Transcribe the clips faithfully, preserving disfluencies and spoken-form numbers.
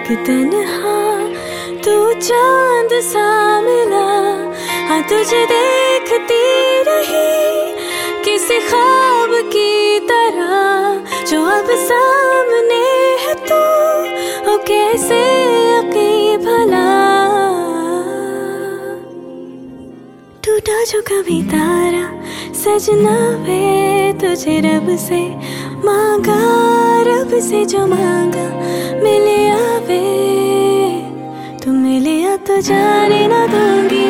तन्हा तू चांद सा मिला, हाँ तुझे देखती रही किसी ख्वाब की तरह जो अब सामने है तू, ओ कैसे यकीन भला। टूटा जो कभी तारा सजना वे तुझे रब से मांगा, रब से जो मांगा मिले आवे, तू मिले आ तो जाने ना दूंगी।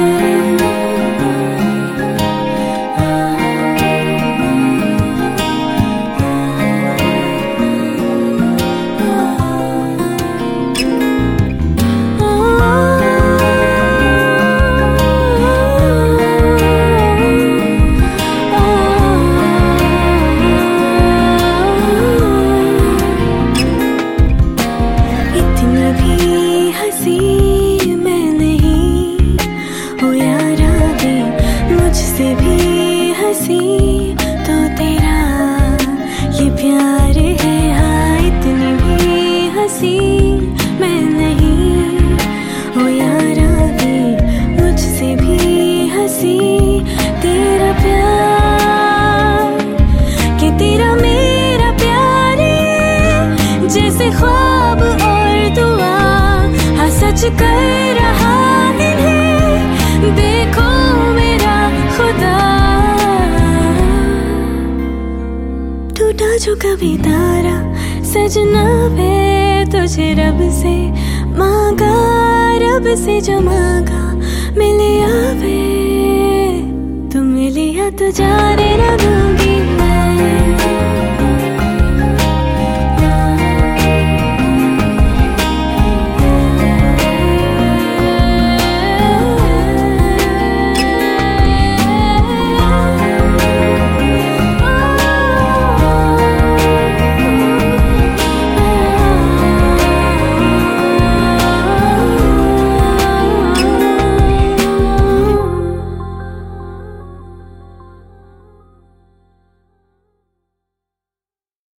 मुझसे भी हंसी तो तेरा ये प्यार है, हाँ इतनी भी हंसी मैं नहीं हो यारा भी, मुझसे भी हंसी तेरा प्यार, कि तेरा मेरा प्यार जैसे ख्वाब और दुआ, हाँ सच कर रहा इन्हें देखो मेरा खुदा। टूटा जो कभी तारा सजना वे तुझे रब से मांगा, रब से जो मांगा मिले आवे, तू मिले या तो जाने ना।